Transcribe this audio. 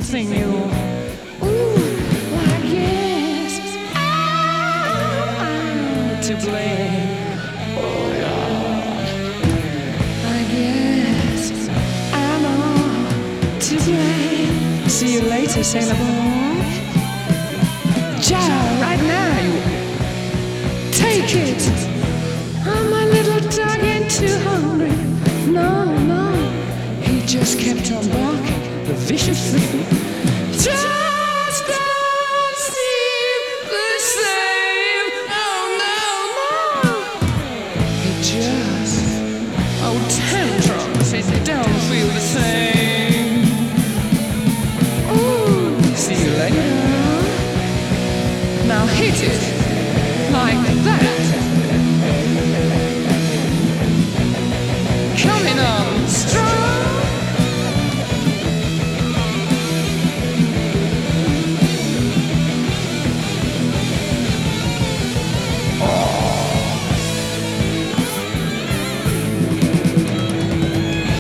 teasing you. Ooh, I guess I'm to blame. Oh Lord, I guess I'm all to blame. See you later, sailor boy. Ciao, right now, you take it. I'm a little dog ain't too hungry. No, no, he just kept on barking the vicious thing. Just don't seem the same. Oh no, no. He just, oh tantrums, it don't feel the same. Ooh, see you later. Now hit it like that.